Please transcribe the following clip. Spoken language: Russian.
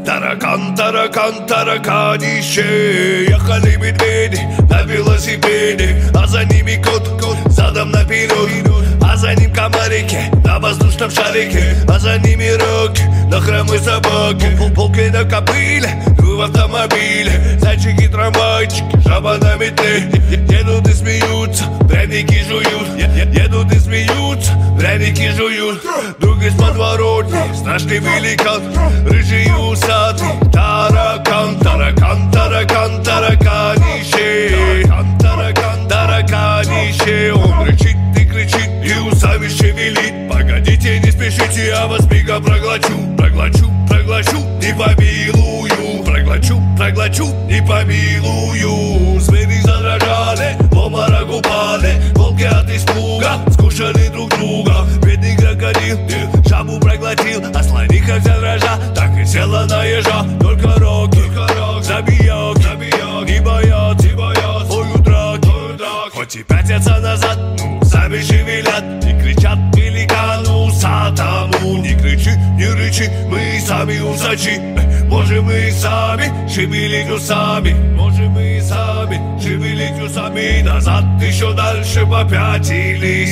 Таракан, таракан, тараканище. Ехали медведи на велосипеде, а за ними кот, задом наперед, а за ним комарики на воздушном шарике, а за ними роки на хромой собаке, волки на кобыле, в автомобиле, зайчики, трамвайчики, жаба на метле. Едут и смеются, пряники жуют, едут и смеются, пряники жуют. Друг из подворотни, страшный великан, рыжий и усатый. Таракан, таракан, таракан, тараканище. Таракан, тараканище. Он рычит и кричит и усами шевелит. Погодите, не спешите, я вас мигом проглочу. Проглочу, проглочу, не помилую. Проглочу, проглочу, не помилую. Звери задрожали, в обморок упали. Волки от испуга скушали друг друга. Бедный крокодил жабу проглотил, а слониха вся дрожа так и села на ежа. Только роки, забияки, не боятся, ой, драки. Хоть и пятятся назад, сами шевелят и кричат великану усатому. Не кричи, не рычи, мы сами усачи. Можем мы сами шевелить усами, можем мы сами шевелить усами. Назад еще дальше попятились.